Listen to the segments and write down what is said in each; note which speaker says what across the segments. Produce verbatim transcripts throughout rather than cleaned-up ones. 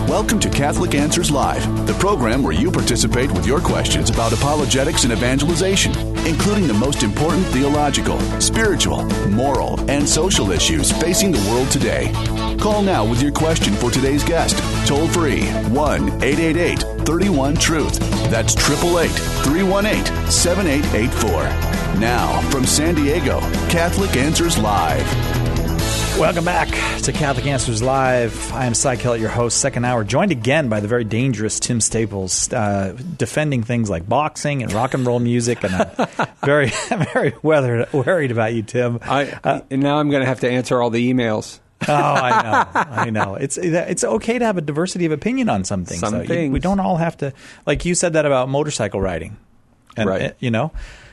Speaker 1: Welcome to Catholic Answers Live, the program where you participate with your questions about apologetics and evangelization, including the most important theological, spiritual, moral, and social issues facing the world today. Call now with your question for today's guest. Toll free, one eight eight eight, three one, truth. That's eight eight eight, three one eight, seven eight eight four. Now, from San Diego, Catholic Answers Live.
Speaker 2: Welcome back to Catholic Answers Live. I am Cy Kellett, your host, second hour, joined again by the very dangerous Tim Staples, uh, defending things like boxing and rock and roll music, and I'm very, very worried, worried about you, Tim.
Speaker 3: I,
Speaker 2: uh,
Speaker 3: and now I'm going to have to answer all the emails.
Speaker 2: Oh, I know, I know. It's it's okay to have a diversity of opinion on some things.
Speaker 3: Some
Speaker 2: though.
Speaker 3: things.
Speaker 2: You, we don't all have to, like you said that about motorcycle riding, and,
Speaker 3: right?
Speaker 2: uh, you know.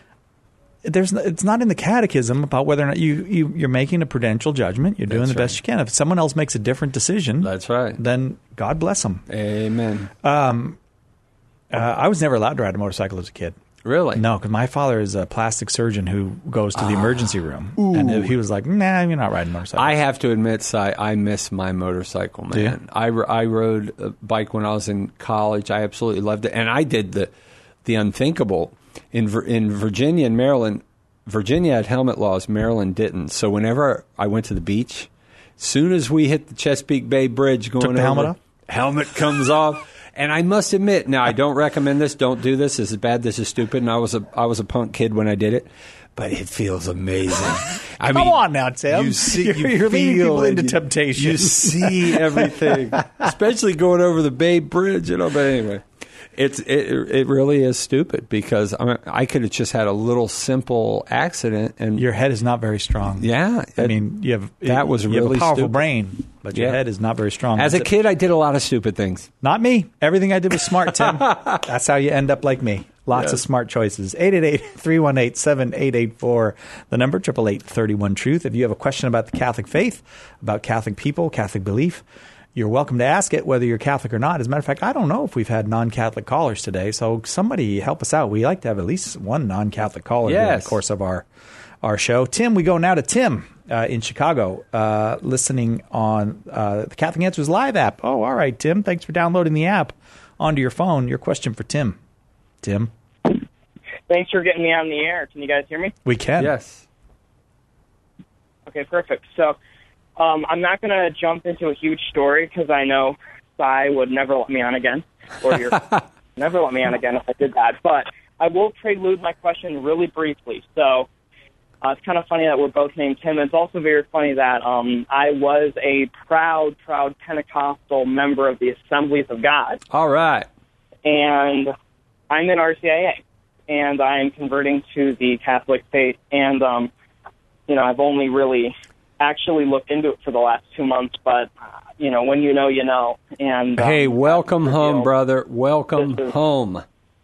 Speaker 2: There's, it's not in the catechism about whether or not you, you, you're making a prudential judgment. You're doing
Speaker 3: That's
Speaker 2: the best
Speaker 3: right.
Speaker 2: you can. If someone else makes a different decision,
Speaker 3: That's right.
Speaker 2: then God bless them.
Speaker 3: Amen.
Speaker 2: Um, uh, I was never allowed to ride a motorcycle as a kid.
Speaker 3: Really?
Speaker 2: No, because my father is a plastic surgeon who goes to the
Speaker 3: Ah.
Speaker 2: emergency room.
Speaker 3: Ooh.
Speaker 2: And he was like, nah, you're not riding a motorcycle.
Speaker 3: I have to admit, Si, I miss my motorcycle, man.
Speaker 2: Do you?
Speaker 3: I, I rode a bike when I was in college. I absolutely loved it. And I did the the unthinkable. In Vir- in Virginia and Maryland, Virginia had helmet laws, Maryland didn't. So whenever I went to the beach, soon as we hit the Chesapeake Bay Bridge going
Speaker 2: Took the
Speaker 3: over,
Speaker 2: helmet off?
Speaker 3: helmet comes off. And I must admit, now I don't recommend this. Don't do this. This is bad. This is stupid. And I was a I was a punk kid when I did it, but it feels amazing. I
Speaker 2: Come
Speaker 3: mean,
Speaker 2: on now, Tim.
Speaker 3: You see,
Speaker 2: You're-
Speaker 3: you
Speaker 2: you're leading
Speaker 3: feel
Speaker 2: people
Speaker 3: it.
Speaker 2: into
Speaker 3: You-
Speaker 2: temptation.
Speaker 3: You see everything, especially going over the Bay Bridge. You know, but anyway. It's it it really is stupid because I mean, I could have just had a little simple accident and
Speaker 2: Your head is not very strong.
Speaker 3: yeah,
Speaker 2: I
Speaker 3: it-
Speaker 2: mean, you have
Speaker 3: that was
Speaker 2: you
Speaker 3: really
Speaker 2: have a powerful
Speaker 3: stupid.
Speaker 2: brain, but your
Speaker 3: Yeah.
Speaker 2: head is not very strong.
Speaker 3: as a
Speaker 2: It's-
Speaker 3: kid I did a lot of stupid things.
Speaker 2: Not me. Everything I did was smart, Tim. That's how you end up like me. Lots
Speaker 3: Yes.
Speaker 2: of smart choices. eight eight eight, three one eight, seven eight eight four. The number, eight eight eight, three one, truth. If you have a question about the Catholic faith, about Catholic people, Catholic belief, you're welcome to ask it, whether you're Catholic or not. As a matter of fact, I don't know if we've had non-Catholic callers today, so somebody help us out. We like to have at least one non-Catholic caller during
Speaker 3: Yes.
Speaker 2: the course of our, our show. Tim, we go now to Tim uh, in Chicago, uh, listening on uh, the Catholic Answers Live app. Oh, all right, Tim. Thanks for downloading the app onto your phone. Your question for Tim. Tim?
Speaker 4: Thanks for getting me on the air. Can you guys hear me?
Speaker 2: We can.
Speaker 3: Yes.
Speaker 4: Okay, perfect. So um, I'm not going to jump into a huge story because I know Cy would never let me on again, or you're never let me on again if I did that. But I will prelude my question really briefly. So uh, it's kind of funny that we're both named Tim. It's also very funny that um, I was a proud, proud Pentecostal member of the Assemblies of God.
Speaker 3: All right.
Speaker 4: And I'm in R C I A, and I'm converting to the Catholic faith. And, um, you know, I've only really actually looked into it for the last two months, but, uh, you know, when you know, you know. And um,
Speaker 3: Hey, welcome
Speaker 4: that's the
Speaker 3: home,
Speaker 4: deal.
Speaker 3: brother. Welcome
Speaker 4: This is-
Speaker 3: home.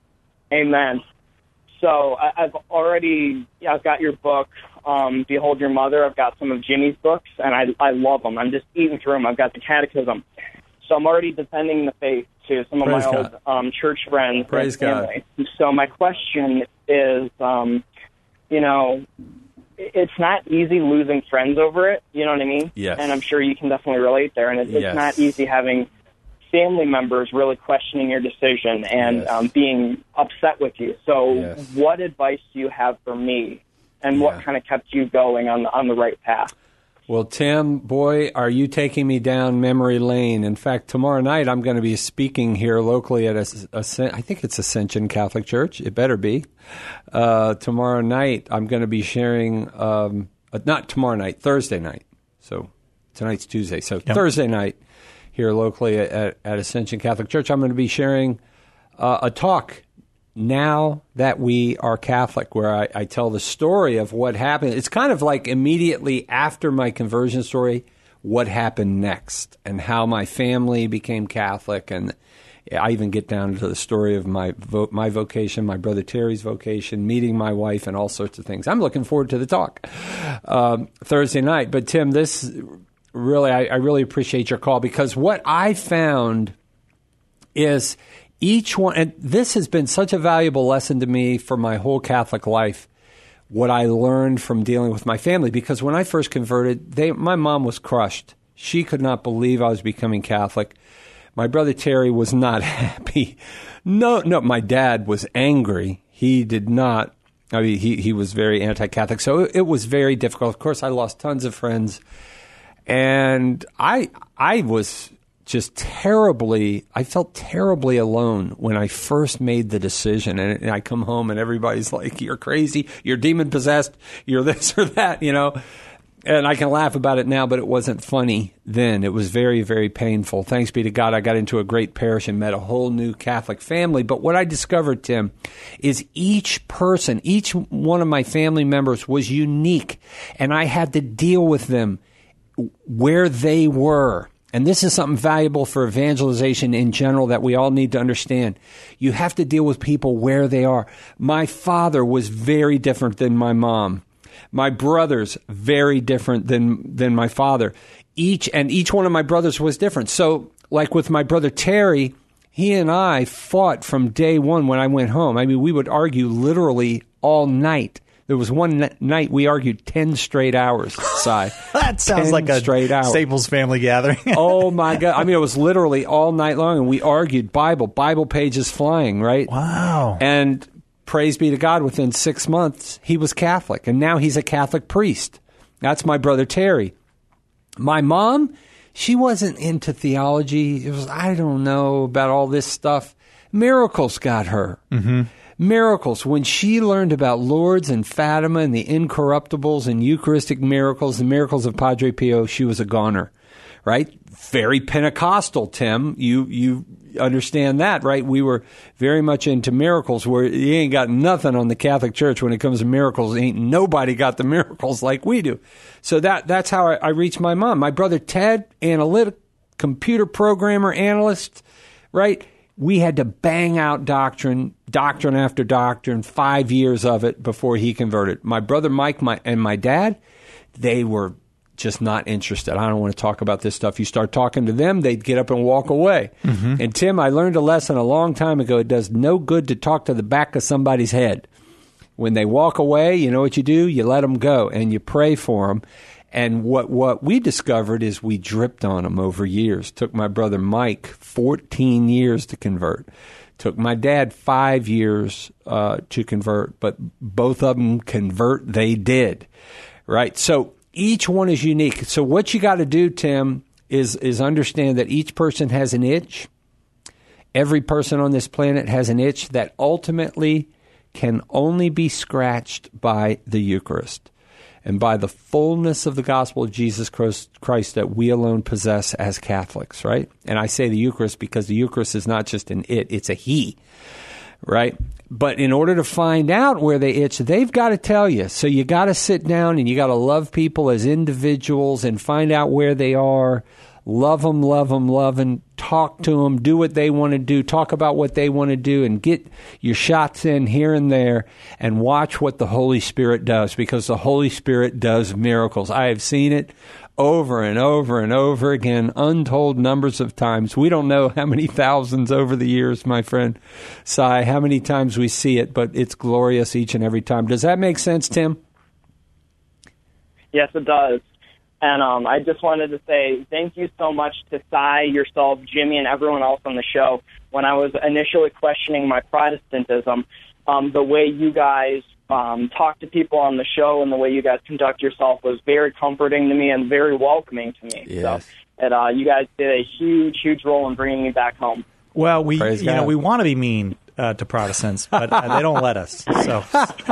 Speaker 4: Amen. So I, I've already, yeah, I've got your book, um, Behold Your Mother. I've got some of Jimmy's books, and I, I love them. I'm just eating through them. I've got the Catechism. So I'm already defending the faith to some of
Speaker 3: Praise
Speaker 4: my
Speaker 3: God.
Speaker 4: old um, church friends
Speaker 3: Praise
Speaker 4: and
Speaker 3: God.
Speaker 4: family. So my question is, um, you know, it's not easy losing friends over it. You know what I mean?
Speaker 3: Yes.
Speaker 4: And I'm sure you can definitely relate there. And it,
Speaker 3: Yes.
Speaker 4: it's not easy having family members really questioning your decision and
Speaker 3: Yes.
Speaker 4: um, being upset with you. So
Speaker 3: Yes.
Speaker 4: what advice do you have for me, and
Speaker 3: Yeah.
Speaker 4: what kind of kept you going on the, on the right path?
Speaker 3: Well, Tim, boy, are you taking me down memory lane. In fact, tomorrow night I'm going to be speaking here locally at a, a I think it's Ascension Catholic Church. It better be. Uh, tomorrow night I'm going to be sharing, um, uh, not tomorrow night, Thursday night. So tonight's Tuesday. So
Speaker 2: Yep.
Speaker 3: Thursday night here locally at, at Ascension Catholic Church, I'm going to be sharing uh, a talk, Now That We Are Catholic, where I, I tell the story of what happened. It's kind of like immediately after my conversion story, what happened next and how my family became Catholic. And I even get down to the story of my vo- my vocation, my brother Terry's vocation, meeting my wife, and all sorts of things. I'm looking forward to the talk um, Thursday night. But Tim, this really, I, I really appreciate your call, because what I found is each one, and this has been such a valuable lesson to me for my whole Catholic life, what I learned from dealing with my family. Because when I first converted, they, my mom was crushed. She could not believe I was becoming Catholic. My brother Terry was not happy. No, no, my dad was angry. He did not. I mean, he, he was very anti-Catholic. So it, it was very difficult. Of course, I lost tons of friends. And I I was just terribly, I felt terribly alone when I first made the decision. And, and I come home and everybody's like, you're crazy, you're demon-possessed, you're this or that, you know. And I can laugh about it now, but it wasn't funny then. It was very, very painful. Thanks be to God, I got into a great parish and met a whole new Catholic family. But what I discovered, Tim, is each person, each one of my family members was unique. And I had to deal with them where they were. And this is something valuable for evangelization in general that we all need to understand. You have to deal with people where they are. My father was very different than my mom. My brothers, very different than than my father. Each and each one of my brothers was different. So, like with my brother Terry, he and I fought from day one when I went home. I mean, we would argue literally all night. There was one n- night we argued ten straight hours, Si.
Speaker 2: That sounds like a
Speaker 3: straight hours.
Speaker 2: Staples family gathering.
Speaker 3: Oh, my God. I mean, it was literally all night long, and we argued Bible, Bible pages flying, right?
Speaker 2: Wow.
Speaker 3: And praise be to God, within six months, he was Catholic, and now he's a Catholic priest. That's my brother Terry. My mom, she wasn't into theology. It was, I don't know about all this stuff. Miracles got her. Mm-hmm. Miracles. When she learned about Lourdes and Fatima and the incorruptibles and Eucharistic miracles, the miracles of Padre Pio, she was a goner, right? Very Pentecostal, Tim. You you understand that, right? We were very much into miracles, where you ain't got nothing on the Catholic Church when it comes to miracles. Ain't nobody got the miracles like we do. So that that's how I, I reached my mom. My brother Ted, analytic, computer programmer, analyst, right? We had to bang out doctrine, doctrine after doctrine, five years of it before he converted. My brother Mike my, and my dad, they were just not interested. I don't want to talk about this stuff. You start talking to them, they'd get up and walk away. Mm-hmm. And Tim, I learned a lesson a long time ago. It does no good to talk to the back of somebody's head. When they walk away, you know what you do? You let them go and you pray for them. And what, what we discovered is we dripped on them over years. Took my brother Mike fourteen years to convert. Took my dad five years uh, to convert, but both of them convert, they did, right? So each one is unique. So what you got to do, Tim, is is understand that each person has an itch. Every person on this planet has an itch that ultimately can only be scratched by the Eucharist and by the fullness of the gospel of Jesus Christ that we alone possess as Catholics, right? And I say the Eucharist because the Eucharist is not just an it, it's a he, right? But in order to find out where they itch, they've got to tell you. So you got to sit down and you got to love people as individuals and find out where they are. Love them, love them, love them. Talk to them. Do what they want to do. Talk about what they want to do and get your shots in here and there and watch what the Holy Spirit does, because the Holy Spirit does miracles. I have seen it over and over and over again, untold numbers of times. We don't know how many thousands over the years, my friend Si, how many times we see it, but it's glorious each and every time. Does that make sense, Tim?
Speaker 4: Yes, it does. And um, I just wanted to say thank you so much to Si, yourself, Jimmy, and everyone else on the show. When I was initially questioning my Protestantism, um, the way you guys um, talk to people on the show and the way you guys conduct yourself was very comforting to me and very welcoming to me.
Speaker 3: Yes.
Speaker 4: So, and, uh, you guys did a huge, huge role in bringing me back home.
Speaker 2: Well, we
Speaker 3: Praise
Speaker 2: you
Speaker 3: God.
Speaker 2: know we want to be mean uh, to Protestants, but uh, they don't let us. So,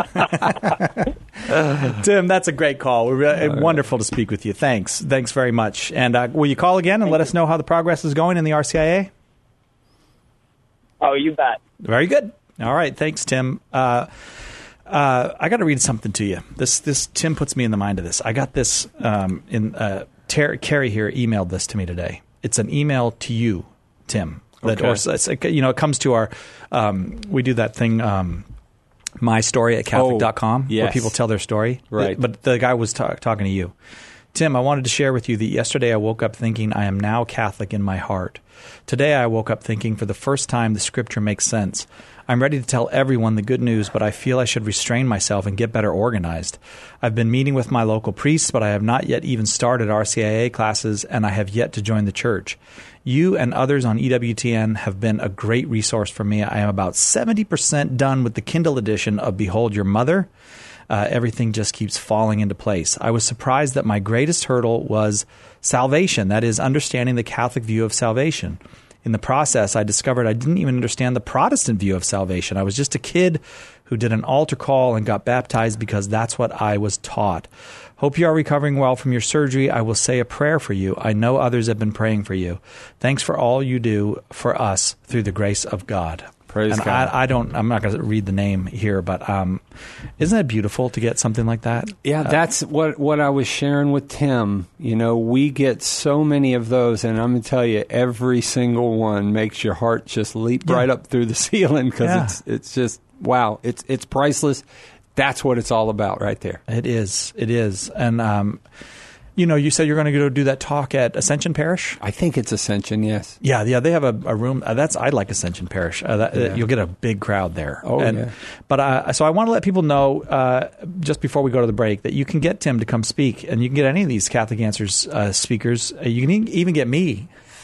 Speaker 2: Tim, that's a great call. We're really, uh, wonderful to speak with you. Thanks, thanks very much. And uh, will you call again and let us know how the progress is going in the R C I A?
Speaker 4: Oh, you bet.
Speaker 2: Very good. All right, thanks, Tim. Uh, uh, I got to read something to you. This this Tim puts me in the mind of this. I got this um, in uh, Ter- Carrie here emailed this to me today. It's an email to you, Tim. That,
Speaker 3: Okay.
Speaker 2: or, you know, it comes to our, um, we do that thing, um, my story at Catholic dot com,
Speaker 3: oh, yes.
Speaker 2: where people tell their story.
Speaker 3: Right.
Speaker 2: But the guy was ta- talking to you. Tim, I wanted to share with you that yesterday I woke up thinking I am now Catholic in my heart. Today I woke up thinking for the first time the Scripture makes sense. I'm ready to tell everyone the good news, but I feel I should restrain myself and get better organized. I've been meeting with my local priests, but I have not yet even started R C I A classes, and I have yet to join the church. You and others on E W T N have been a great resource for me. I am about seventy percent done with the Kindle edition of Behold Your Mother. Uh, everything just keeps falling into place. I was surprised that my greatest hurdle was salvation, that is, understanding the Catholic view of salvation. In the process, I discovered I didn't even understand the Protestant view of salvation. I was just a kid who did an altar call and got baptized because that's what I was taught. Hope you are recovering well from your surgery. I will say a prayer for you. I know others have been praying for you. Thanks for all you do for us through the grace of God.
Speaker 3: Praise
Speaker 2: and
Speaker 3: God.
Speaker 2: I, I don't. I'm not going to read the name here, but um, isn't it beautiful to get something like that?
Speaker 3: Yeah,
Speaker 2: Uh,
Speaker 3: that's what what I was sharing with Tim. You know, we get so many of those, and I'm going to tell you, every single one makes your heart just leap
Speaker 2: Yeah.
Speaker 3: right up through the ceiling because
Speaker 2: Yeah.
Speaker 3: it's it's just wow, it's it's priceless. That's what it's all about, right there.
Speaker 2: It is. It is. And um, you know, you said you're going to go do that talk at Ascension Parish.
Speaker 3: I think it's Ascension, yes.
Speaker 2: Yeah, yeah, they have a, a room. Uh, that's I like Ascension Parish. Uh, that,
Speaker 3: Yeah.
Speaker 2: You'll get a big crowd there.
Speaker 3: Oh,
Speaker 2: and,
Speaker 3: yeah.
Speaker 2: But uh, so I want to let people know uh, just before we go to the break that you can get Tim to come speak, and you can get any of these Catholic Answers uh, speakers. Uh, you can e- even get me.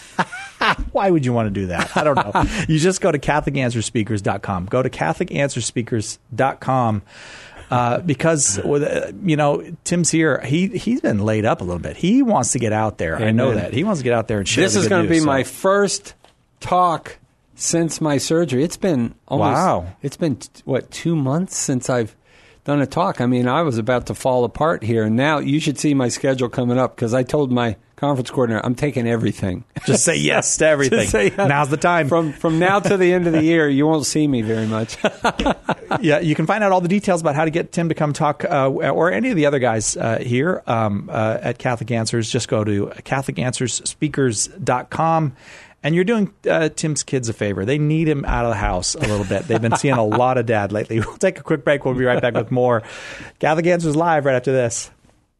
Speaker 2: Why would you want to do that? I don't know. You just go to Catholic Answers Speakers dot com. Go to Catholic Answers Speakers dot com. Uh, because with, uh, you know, Tim's here. He he's been laid up a little bit. He wants to get out there. I know
Speaker 3: Amen.
Speaker 2: that he wants to get out there and share.
Speaker 3: This
Speaker 2: the
Speaker 3: is
Speaker 2: good
Speaker 3: going to be
Speaker 2: news, so.
Speaker 3: my first talk since my surgery. It's been almost,
Speaker 2: Wow.
Speaker 3: It's been t- what two months since I've done a talk. I mean, I was about to fall apart here, and now you should see my schedule coming up because I told my conference coordinator I'm taking everything.
Speaker 2: Just say yes to everything.
Speaker 3: Just say yes.
Speaker 2: Now's the time.
Speaker 3: From from now to the end of the year, you won't see me very much.
Speaker 2: Yeah, you can find out all the details about how to get Tim to come talk, uh, or any of the other guys uh, here um, uh, at Catholic Answers. Just go to Catholic Answers Speakers dot com. And you're doing uh, Tim's kids a favor. They need him out of the house a little bit. They've been seeing a lot of dad lately. We'll take a quick break. We'll be right back with more Catholic Answers Live right after this.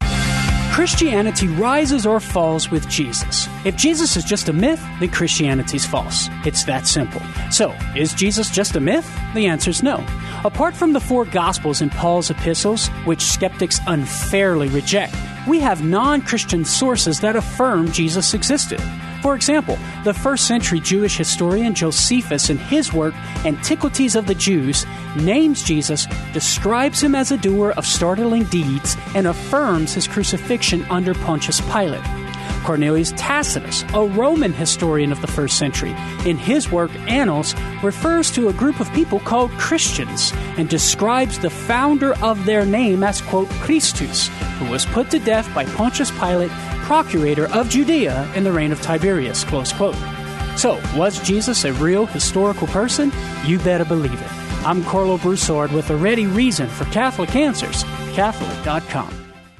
Speaker 5: Christianity rises or falls with Jesus. If Jesus is just a myth, then Christianity's false. It's that simple. So, is Jesus just a myth? The answer's no. Apart from the four Gospels in Paul's epistles, which skeptics unfairly reject, we have non-Christian sources that affirm Jesus existed. For example, the first century Jewish historian Josephus, in his work Antiquities of the Jews, names Jesus, describes him as a doer of startling deeds, and affirms his crucifixion under Pontius Pilate. Cornelius Tacitus, a Roman historian of the first century, in his work Annals, refers to a group of people called Christians and describes the founder of their name as, quote, Christus, who was put to death by Pontius Pilate, procurator of Judea in the reign of Tiberius, close quote. So, was Jesus a real historical person? You better believe it. I'm Carlo Broussard with a ready reason for Catholic Answers, Catholic dot com.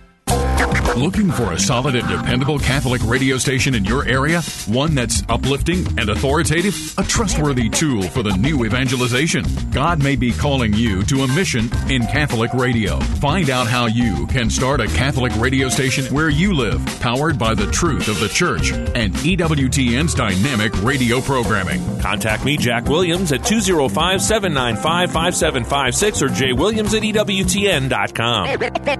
Speaker 6: Looking for a solid and dependable Catholic radio station in your area? One that's uplifting and authoritative? A trustworthy tool for the new evangelization? God may be calling you to a mission in Catholic radio. Find out how you can start a Catholic radio station where you live, powered by the truth of the Church and E W T N's dynamic radio programming.
Speaker 7: Contact me, Jack Williams, at two oh five, seven nine five, five seven five six or jwilliams at E W T N dot com.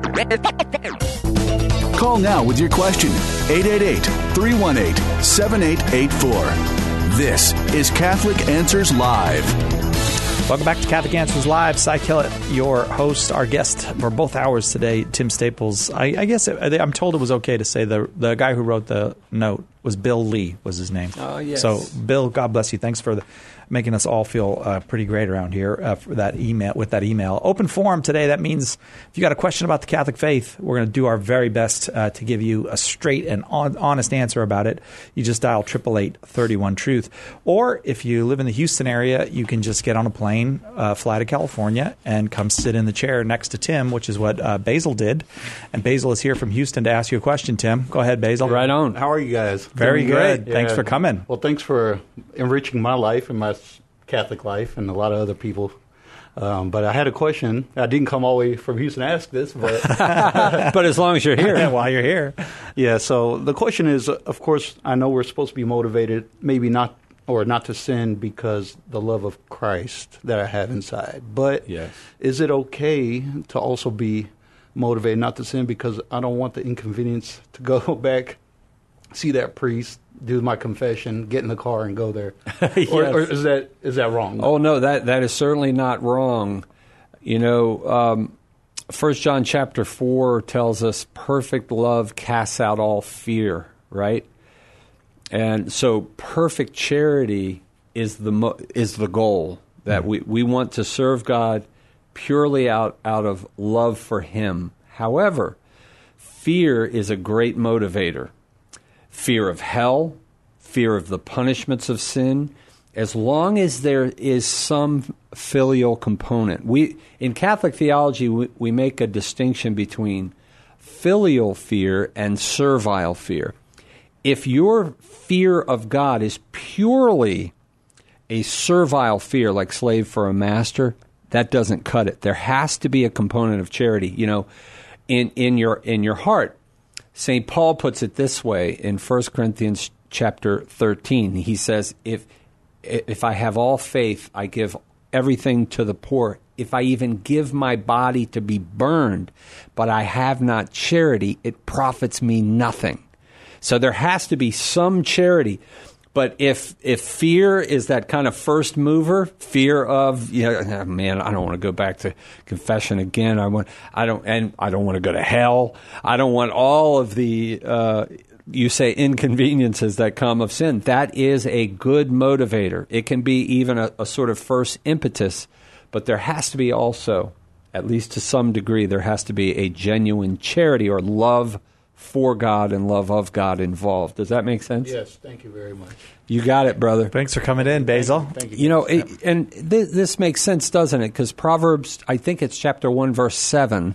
Speaker 1: Call now with your question, eight eight eight, three one eight, seven eight eight four. This is Catholic Answers Live.
Speaker 2: Welcome back to Catholic Answers Live. Cy Kellett, your host, our guest for both hours today, Tim Staples. I, I guess it, I'm told it was okay to say the the guy who wrote the note was Bill Lee, was his name.
Speaker 3: Oh, yes.
Speaker 2: So, Bill, God bless you. Thanks for the, making us all feel uh, pretty great around here uh, for that email with that email. Open forum today. That means if you got a question about the Catholic faith, we're going to do our very best uh, to give you a straight and on, honest answer about it. You just dial eight eight eight, three one, truth. Or if you live in the Houston area, you can just get on a plane, uh, fly to California, and come sit in the chair next to Tim, which is what uh, Basil did. And Basil is here from Houston to ask you a question, Tim. Go ahead, Basil.
Speaker 3: Right on.
Speaker 8: How are you guys?
Speaker 2: Very
Speaker 3: Doing
Speaker 2: good.
Speaker 3: great.
Speaker 2: Thanks
Speaker 8: Yeah.
Speaker 2: for coming.
Speaker 8: Well, thanks for enriching my life and my Catholic life and a lot of other people. Um, but I had a question. I didn't come all the way from Houston to ask this, but
Speaker 3: but as long as you're here,
Speaker 2: while you're here,
Speaker 8: yeah. So the question is, of course, I know we're supposed to be motivated, maybe not, or not to sin because the love of Christ that I have inside. But
Speaker 3: yes.
Speaker 8: Is it okay to also be motivated not to sin because I don't want the inconvenience to go back, see that priest, do my confession, get in the car, and go there?
Speaker 3: Yes.
Speaker 8: or, or is that is that wrong?
Speaker 3: Oh no, that that is certainly not wrong. You know, um, First John chapter four tells us perfect love casts out all fear, right? And so perfect charity is the mo- is the goal, that we, we want to serve God purely out, out of love for Him. However, fear is a great motivator. Fear of hell, fear of the punishments of sin, as long as there is some filial component. We in Catholic theology, we, we make a distinction between filial fear and servile fear. If your fear of God is purely a servile fear, like slave for a master, that doesn't cut it. There has to be a component of charity. You know, in, in your in your heart. Saint Paul puts it this way in First Corinthians chapter thirteen. He says, if if I have all faith, I give everything to the poor. If I even give my body to be burned, but I have not charity, it profits me nothing. So there has to be some charity. But if if fear is that kind of first mover, fear of, you know, oh, man, I don't want to go back to confession again. I want, I don't, and I don't want to go to hell. I don't want all of the, uh, you say, inconveniences that come of sin. That is a good motivator. It can be even a, a sort of first impetus, but there has to be also, at least to some degree, there has to be a genuine charity or love for God and love of God involved. Does that make sense?
Speaker 8: Yes, thank you very much.
Speaker 3: You got it, brother.
Speaker 2: Thanks for coming in, Basil.
Speaker 8: Thank you. Thank you.
Speaker 3: You know, it, and th- this makes sense, doesn't it? Because Proverbs, I think it's chapter one, verse seven,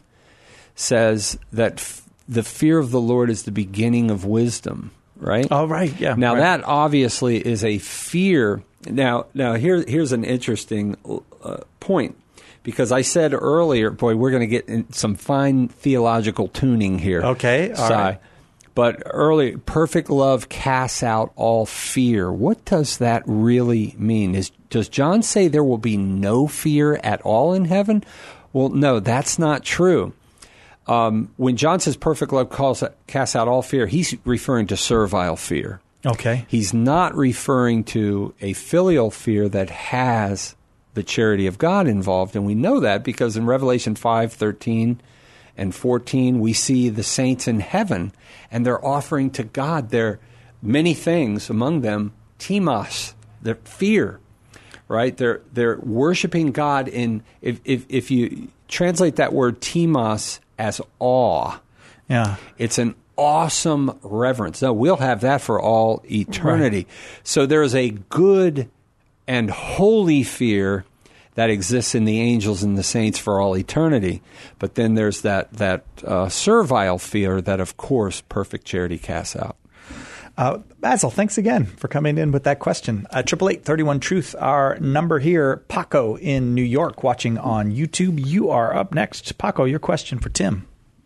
Speaker 3: says that f- the fear of the Lord is the beginning of wisdom, right?
Speaker 2: Oh, right, yeah.
Speaker 3: Now,
Speaker 2: right.
Speaker 3: that obviously is a fear. Now, now here, here's an interesting uh, point. Because I said earlier, boy, we're going to get in some fine theological tuning here.
Speaker 2: Okay, all
Speaker 3: Si.
Speaker 2: right.
Speaker 3: But earlier, perfect love casts out all fear. What does that really mean? Is does John say there will be no fear at all in heaven? Well, no, that's not true. Um, when John says perfect love calls, casts out all fear, he's referring to servile fear.
Speaker 2: Okay.
Speaker 3: He's not referring to a filial fear that has the charity of God involved. And we know that because in Revelation five, thirteen and fourteen, we see the saints in heaven, and they're offering to God their many things, among them timos, their fear, right? They're they're worshiping God in, if, if, if you translate that word timos as awe,
Speaker 2: yeah,
Speaker 3: it's an awesome reverence. Now, we'll have that for all eternity. Right. So there is a good and holy fear that exists in the angels and the saints for all eternity. But then there's that that uh, servile fear that, of course, perfect charity casts out.
Speaker 2: Uh, Basil, thanks again for coming in with that question. Triple eight thirty one truth. Our number here. Paco in New York, watching on YouTube. You are up next. Paco, your question for Tim.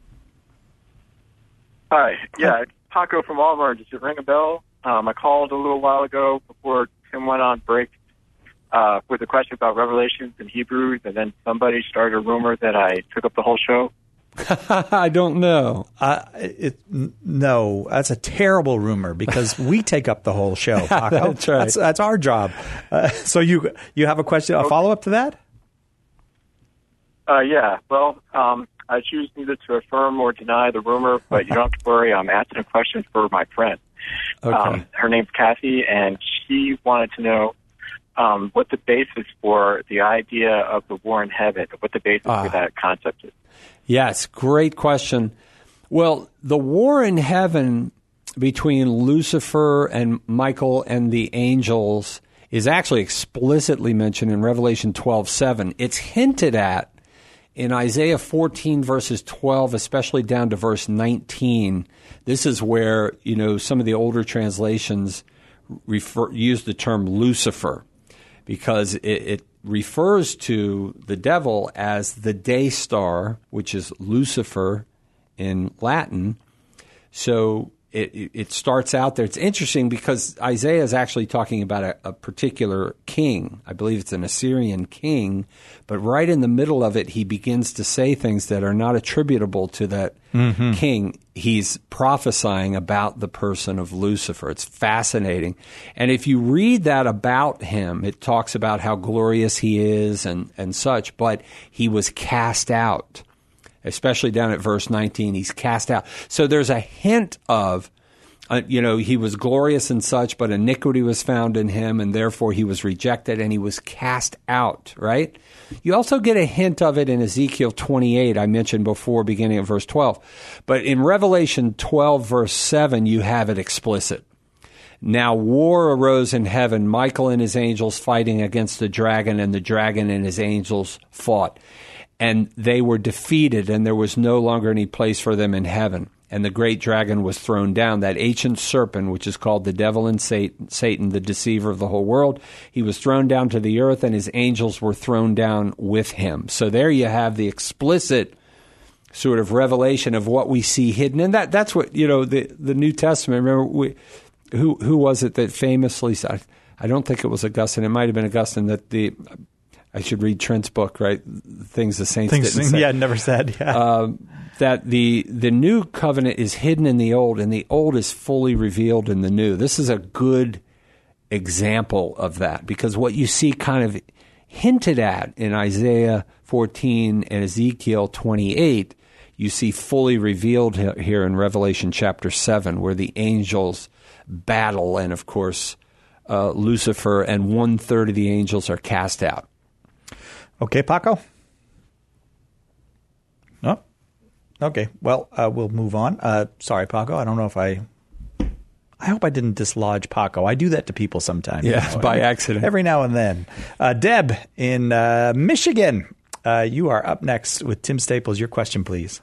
Speaker 9: Hi. Yeah, it's Paco from Walmart. Does it ring a bell? Um, I called a little while ago before Tim went on break uh, with a question about Revelations and Hebrews, and then somebody started a rumor that I took up the whole show.
Speaker 3: I don't know.
Speaker 2: Uh, it, n- no, that's a terrible rumor because we take up the whole show, Paco.
Speaker 3: That's right.
Speaker 2: That's, that's our job. Uh, so you you have a question, a
Speaker 9: Okay.
Speaker 2: follow-up to that?
Speaker 9: Uh, yeah, well, um, I choose neither to affirm or deny the rumor, but you don't have to worry. I'm asking a question for my friend.
Speaker 3: Okay.
Speaker 9: Um, her name's Kathy, and she wanted to know um, what the basis for the idea of the war in heaven, what the basis
Speaker 3: Ah.
Speaker 9: for that concept is.
Speaker 3: Yes, great question. Well, the war in heaven between Lucifer and Michael and the angels is actually explicitly mentioned in Revelation twelve seven. It's hinted at in Isaiah fourteen, verses twelve, especially down to verse nineteen. This is where, you know, some of the older translations refer, use the term Lucifer because it, it refers to the devil as the day star, which is Lucifer in Latin. So it, it starts out there. It's interesting because Isaiah is actually talking about a, a particular king. I believe it's an Assyrian king. But right in the middle of it, he begins to say things that are not attributable to that mm-hmm. king. He's prophesying about the person of Lucifer. It's fascinating. And if you read that about him, it talks about how glorious he is and, and such, but he was cast out. Especially down at verse nineteen, he's cast out. So there's a hint of, uh, you know, he was glorious and such, but iniquity was found in him, and therefore he was rejected, and he was cast out, right? You also get a hint of it in Ezekiel twenty-eight, I mentioned before, beginning at verse twelve. But in Revelation twelve, verse seven, you have it explicit. Now war arose in heaven, Michael and his angels fighting against the dragon, and the dragon and his angels fought. And they were defeated, and there was no longer any place for them in heaven. And the great dragon was thrown down, that ancient serpent, which is called the devil and Satan, the deceiver of the whole world. He was thrown down to the earth, and his angels were thrown down with him. So there you have the explicit sort of revelation of what we see hidden. And that that's what, you know, the, the New Testament, remember, we, who who was it that famously said, I don't think it was Augustine, it might have been Augustine, that the... I should read Trent's book, right? Things the Saints
Speaker 2: Things,
Speaker 3: didn't say.
Speaker 2: Yeah, never said. Yeah.
Speaker 3: Uh, that the the new covenant is hidden in the old, and the old is fully revealed in the new. This is a good example of that, because what you see kind of hinted at in Isaiah fourteen and Ezekiel twenty-eight, you see fully revealed here in Revelation chapter seven, where the angels battle, and of course, uh, Lucifer and one-third of the angels are cast out.
Speaker 2: Okay, Paco? No? Okay, well, uh, we'll move on. Uh, sorry, Paco, I don't know if I... I hope I didn't dislodge Paco. I do that to people sometimes.
Speaker 3: Yeah,
Speaker 2: you know,
Speaker 3: by accident.
Speaker 2: Every now and then. Uh, Deb in uh, Michigan, uh, you are up next with Tim Staples. Your question, please.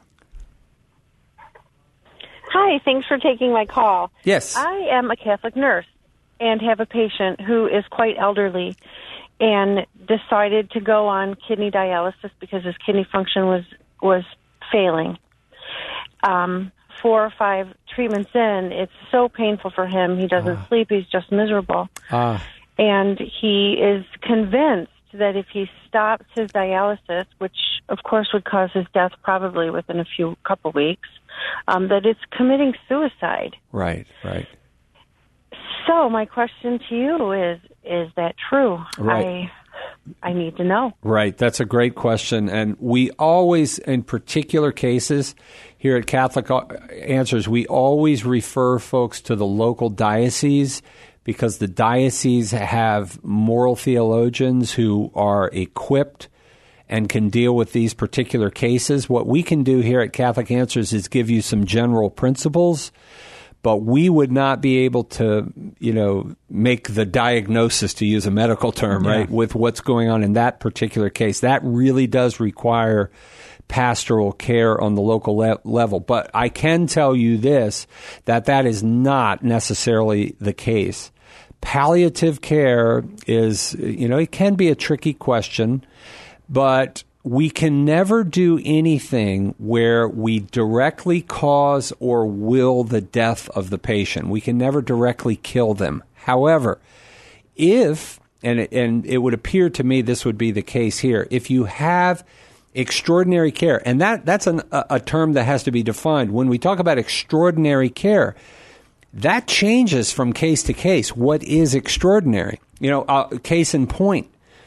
Speaker 10: Hi, thanks for taking my call.
Speaker 3: Yes.
Speaker 10: I am a Catholic nurse and have a patient who is quite elderly and decided to go on kidney dialysis because his kidney function was was failing. Um, four or five treatments in, it's so painful for him. He doesn't ah. sleep. He's just miserable.
Speaker 3: Ah.
Speaker 10: And he is convinced that if he stops his dialysis, which of course would cause his death probably within a few couple weeks, um, that it's committing suicide.
Speaker 3: Right, right.
Speaker 10: So my question to you is, is that true?
Speaker 3: Right.
Speaker 10: I, I need to know.
Speaker 3: Right. That's a great question. And we always, in particular cases, here at Catholic Answers, we always refer folks to the local diocese, because the diocese have moral theologians who are equipped and can deal with these particular cases. What we can do here at Catholic Answers is give you some general principles, but we would not be able to, you know, make the diagnosis, to use a medical term, yeah. right, with what's going on in that particular case. That really does require pastoral care on the local le- level. But I can tell you this, that that is not necessarily the case. Palliative care is, you know, it can be a tricky question, but we can never do anything where we directly cause or will the death of the patient. We can never directly kill them. However, if, and it, and it would appear to me this would be the case here, if you have extraordinary care, and that that's an, a, a term that has to be defined. When we talk about extraordinary care, that changes from case to case. What is extraordinary? You know, uh, case in point,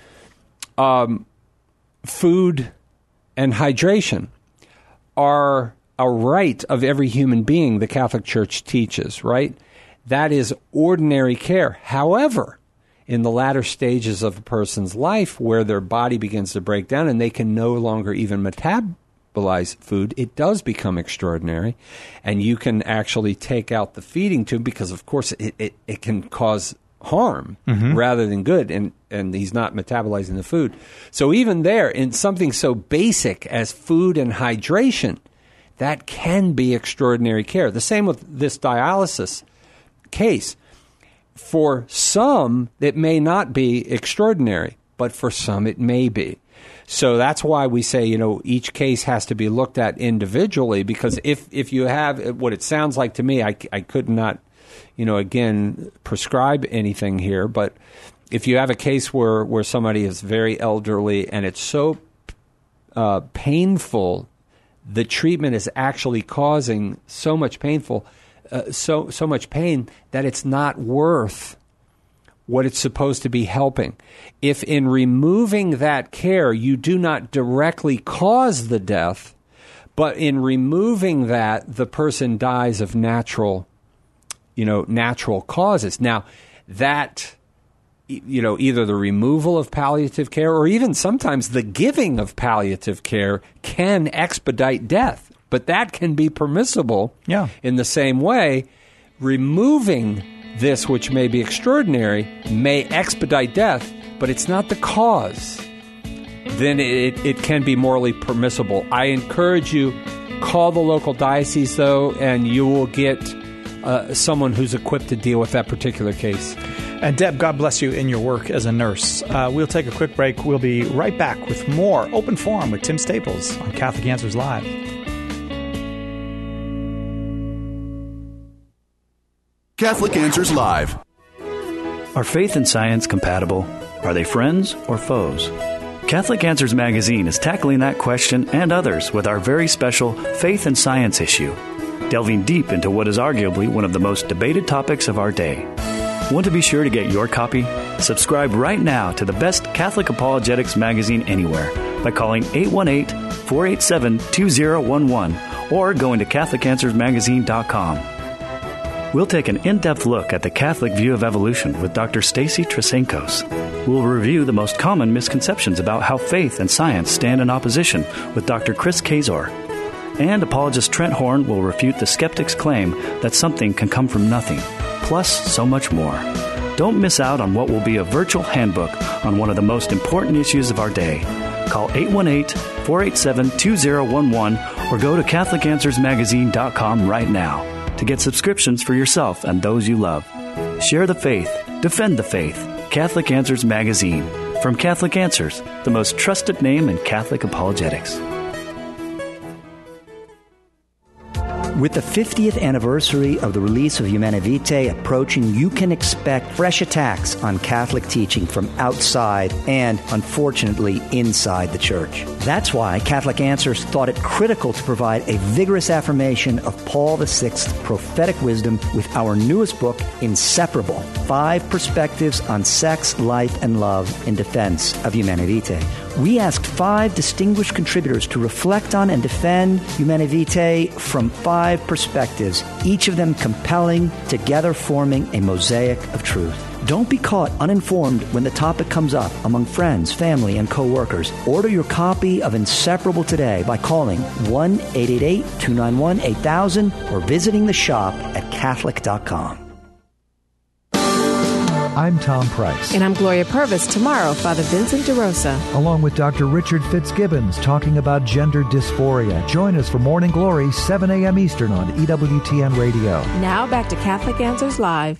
Speaker 3: um, food and hydration are a right of every human being, the Catholic Church teaches, right? That is ordinary care. However, in the latter stages of a person's life where their body begins to break down and they can no longer even metabolize food, it does become extraordinary. And you can actually take out the feeding tube because, of course, it, it, it can cause harm mm-hmm. rather than good, and, and he's not metabolizing the food. So even there, in something so basic as food and hydration, that can be extraordinary care. The same with this dialysis case. For some, it may not be extraordinary. but for some it may be. So that's why we say, you know, each case has to be looked at individually, because if, if you have what it sounds like to me, I, I could not, you know, again, prescribe anything here, but if you have a case where, where somebody is very elderly and it's so uh, painful, the treatment is actually causing so much painful, uh, so so much pain that it's not worth what it's supposed to be helping. If in removing that care you do not directly cause the death, but in removing that the person dies of natural, you know, natural causes. Now, that, you know, either the removal of palliative care or even sometimes the giving of palliative care can expedite death. But that can be permissible.
Speaker 2: Yeah.
Speaker 3: In the same way, removing this, which may be extraordinary, may expedite death, but it's not the cause. Then it, it can be morally permissible. I encourage you, call the local diocese, though, and you will get uh, someone who's equipped to deal with that particular case.
Speaker 2: And Deb, God bless you in your work as a nurse. Uh, we'll take a quick break. We'll be right back with more Open Forum with Tim Staples on Catholic Answers Live.
Speaker 1: Catholic Answers Live.
Speaker 11: Are faith and science compatible? Are they friends or foes? Catholic Answers Magazine is tackling that question and others with our very special Faith and Science issue, delving deep into what is arguably one of the most debated topics of our day. Want to be sure to get your copy? Subscribe right now to the best Catholic apologetics magazine anywhere by calling eight one eight, four eight seven, two zero one one or going to Catholic Answers Magazine dot com. We'll take an in-depth look at the Catholic view of evolution with Doctor Stacy Trasenkos. We'll review the most common misconceptions about how faith and science stand in opposition with Doctor Chris Kazor. And apologist Trent Horn will refute the skeptic's claim that something can come from nothing, plus so much more. Don't miss out on what will be a virtual handbook on one of the most important issues of our day. Call eight one eight, four eight seven, two zero one one or go to Catholic Answers Magazine dot com right now to get subscriptions for yourself and those you love. Share the faith. Defend the faith. Catholic Answers Magazine. From Catholic Answers, the most trusted name in Catholic apologetics.
Speaker 12: With the fiftieth anniversary of the release of Humanae Vitae approaching, you can expect fresh attacks on Catholic teaching from outside and, unfortunately, inside the Church. That's why Catholic Answers thought it critical to provide a vigorous affirmation of Paul the Sixth's prophetic wisdom with our newest book, Inseparable, Five Perspectives on Sex, Life, and Love in Defense of Humanae Vitae. We asked five distinguished contributors to reflect on and defend Humanae Vitae from five perspectives, each of them compelling, together forming a mosaic of truth. Don't be caught uninformed when the topic comes up among friends, family, and co-workers. Order your copy of Inseparable today by calling one eight eight eight, two nine one, eight thousand or visiting the shop at Catholic dot com.
Speaker 13: I'm Tom Price.
Speaker 14: And I'm Gloria Purvis. Tomorrow, Father Vincent DeRosa.
Speaker 13: Along with Doctor Richard Fitzgibbons, talking about gender dysphoria. Join us for Morning Glory, seven a.m. Eastern on E W T N Radio.
Speaker 14: Now back to Catholic Answers Live.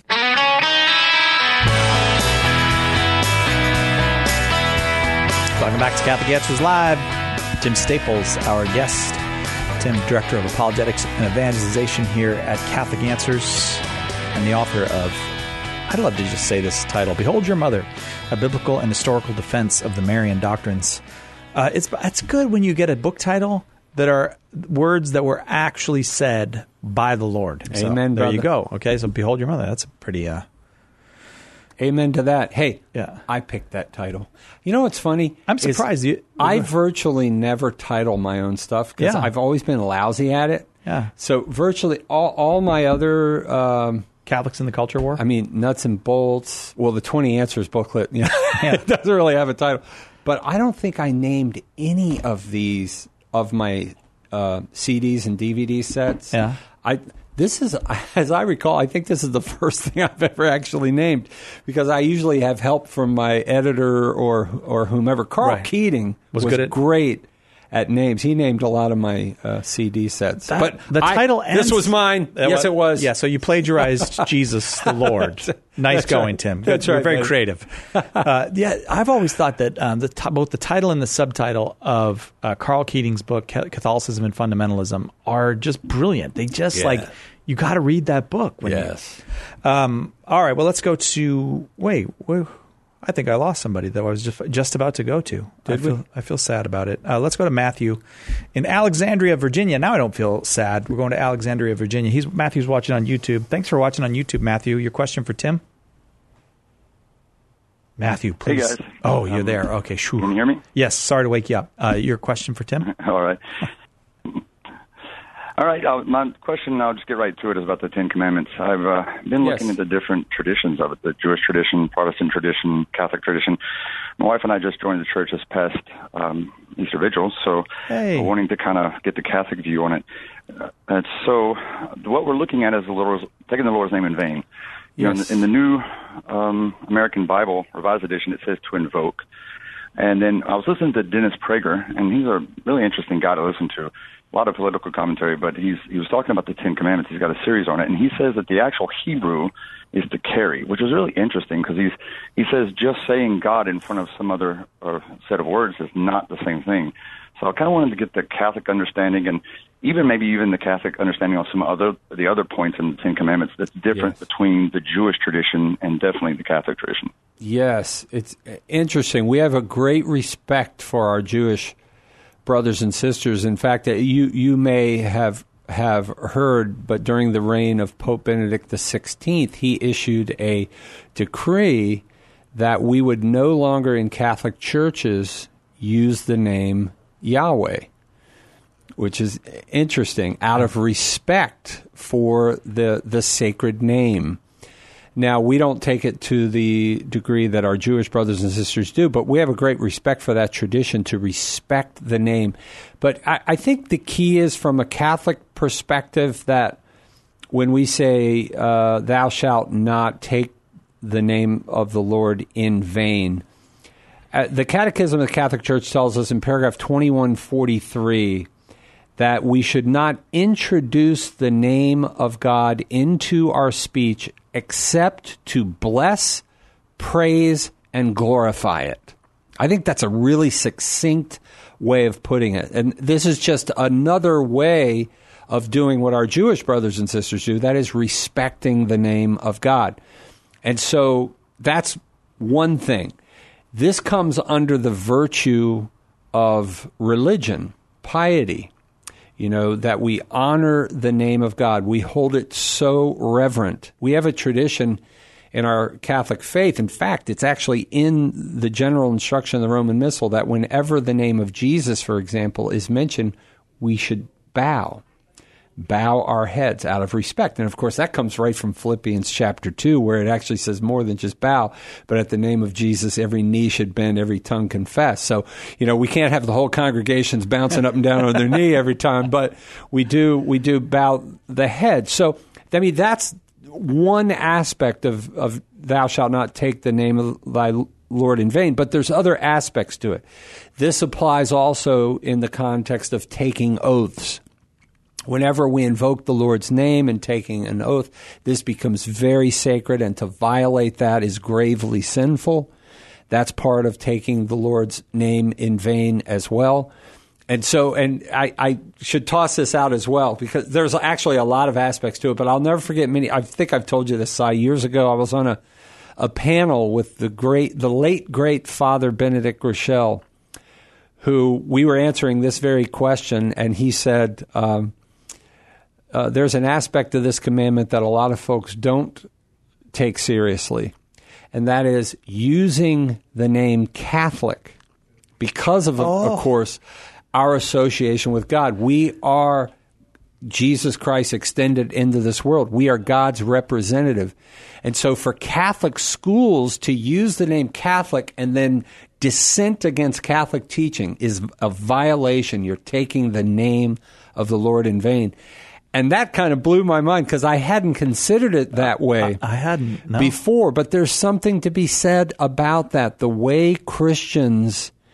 Speaker 2: Welcome back to Catholic Answers Live. Tim Staples, our guest. Tim, Director of Apologetics and Evangelization here at Catholic Answers and the author of, I'd love to just say this title, Behold Your Mother, A Biblical and Historical Defense of the Marian Doctrines. Uh, it's it's good when you get a book title that are words that were actually said by the Lord.
Speaker 3: Amen,
Speaker 2: so, there
Speaker 3: brother.
Speaker 2: you go. Okay, so Behold Your Mother. That's a pretty... Uh,
Speaker 3: Amen to that. Hey,
Speaker 2: yeah.
Speaker 3: I picked that title. You know what's funny?
Speaker 2: I'm surprised. You,
Speaker 3: I virtually never title my own stuff because
Speaker 2: Yeah.
Speaker 3: I've always been lousy at it.
Speaker 2: Yeah.
Speaker 3: So virtually all, all my other... Um,
Speaker 2: Catholics in the Culture War?
Speaker 3: I mean, Nuts and Bolts. Well, the twenty Answers booklet, you know, it doesn't really have a title. But I don't think I named any of these of my uh, C Ds and D V D sets.
Speaker 2: Yeah.
Speaker 3: I this is, as I recall, I think this is the first thing I've ever actually named because I usually have help from my editor or or whomever. Carl
Speaker 2: Right.
Speaker 3: Keating
Speaker 2: Was
Speaker 3: was,
Speaker 2: good at-
Speaker 3: great at names. He named a lot of my uh, C D sets.
Speaker 2: That,
Speaker 3: but
Speaker 2: the
Speaker 3: I,
Speaker 2: title ends,
Speaker 3: this was mine.
Speaker 2: Uh,
Speaker 3: yes, it was.
Speaker 2: Yeah, so you plagiarized Jesus the Lord. Nice
Speaker 3: That's
Speaker 2: going,
Speaker 3: right.
Speaker 2: Tim.
Speaker 3: That's
Speaker 2: You're
Speaker 3: right,
Speaker 2: very
Speaker 3: man.
Speaker 2: creative. uh, yeah, I've always thought that um, the t- both the title and the subtitle of uh, Carl Keating's book, Catholicism and Fundamentalism, are just brilliant. They just
Speaker 3: Yeah.
Speaker 2: like, you got to read that book. When
Speaker 3: Yes.
Speaker 2: You, um, all right, well, let's go to, wait, wait I think I lost somebody that I was just just about to go to.
Speaker 3: Did
Speaker 2: I feel,
Speaker 3: we?
Speaker 2: I feel sad about it. Uh, let's go to Matthew in Alexandria, Virginia. Now I don't feel sad. We're going to Alexandria, Virginia. He's Matthew's watching on YouTube. Thanks for watching on YouTube, Matthew. Your question for Tim? Matthew, please.
Speaker 15: Hey, guys.
Speaker 2: Oh, you're
Speaker 15: Um,
Speaker 2: there. Okay, sure.
Speaker 15: Can you hear me?
Speaker 2: Yes. Sorry to wake you up. Uh, your question for Tim?
Speaker 15: All right. All right. I'll, my question, I'll just get right to it, is about the Ten Commandments. I've uh, been
Speaker 3: Yes.
Speaker 15: looking at the different traditions of it, the Jewish tradition, Protestant tradition, Catholic tradition. My wife and I just joined the church this past um, Easter Vigil, so
Speaker 2: Hey.
Speaker 15: we're wanting to kind of get the Catholic view on it. Uh, and so what we're looking at is the Lord's, taking the Lord's name in vain. You
Speaker 3: Yes.
Speaker 15: know, in the, in the New um, American Bible, Revised Edition, it says to invoke. And then I was listening to Dennis Prager, and he's a really interesting guy to listen to. A lot of political commentary, but he's he was talking about the Ten Commandments. He's got a series on it, and he says that the actual Hebrew is to carry, which is really interesting because he's he says just saying God in front of some other uh, set of words is not the same thing. So I kind of wanted to get the Catholic understanding, and even maybe even the Catholic understanding on some other the other points in the Ten Commandments that's different
Speaker 3: Yes.
Speaker 15: between the Jewish tradition and definitely the Catholic tradition.
Speaker 3: Yes, it's interesting. We have a great respect for our Jewish brothers and sisters. In fact, you you may have have heard, but during the reign of Pope Benedict the sixteenth, he issued a decree that we would no longer in Catholic churches use the name Yahweh, which is interesting, out of respect for the the sacred name. Now, we don't take it to the degree that our Jewish brothers and sisters do, but we have a great respect for that tradition to respect the name. But I, I think the key is from a Catholic perspective that when we say, uh, thou shalt not take the name of the Lord in vain, uh, the Catechism of the Catholic Church tells us in paragraph twenty-one forty-three that we should not introduce the name of God into our speech except to bless, praise, and glorify it. I think that's a really succinct way of putting it. And this is just another way of doing what our Jewish brothers and sisters do, that is respecting the name of God. And so that's one thing. This comes under the virtue of religion, piety. You know, that we honor the name of God. We hold it so reverent. We have a tradition in our Catholic faith. In fact, it's actually in the general instruction of the Roman Missal that whenever the name of Jesus, for example, is mentioned, we should bow. Bow our heads out of respect. And of course, that comes right from Philippians chapter two, where it actually says more than just bow, but at the name of Jesus, every knee should bend, every tongue confess. So, you know, we can't have the whole congregations bouncing up and down on their knee every time, but we do, we do bow the head. So, I mean, that's one aspect of, of thou shalt not take the name of thy Lord in vain, but there's other aspects to it. This applies also in the context of taking oaths. Whenever we invoke the Lord's name and taking an oath, this becomes very sacred, and to violate that is gravely sinful. That's part of taking the Lord's name in vain as well. And so, and I, I should toss this out as well, because there's actually a lot of aspects to it, but I'll never forget many. I think I've told you this, Si, years ago. I was on a, a panel with the great, the late, great Father Benedict Rochelle, who we were answering this very question, and he said, um, Uh, there's an aspect of this commandment that a lot of folks don't take seriously, and that is using the name Catholic because of,
Speaker 2: Oh.
Speaker 3: of course, our association with God. We are Jesus Christ extended into this world. We are God's representative. And so for Catholic schools to use the name Catholic and then dissent against Catholic teaching is a violation. You're taking the name of the Lord in vain. And that kind of blew my mind because I hadn't considered it that way
Speaker 2: I, I hadn't no.
Speaker 3: before. But there's something to be said about that. The way Christians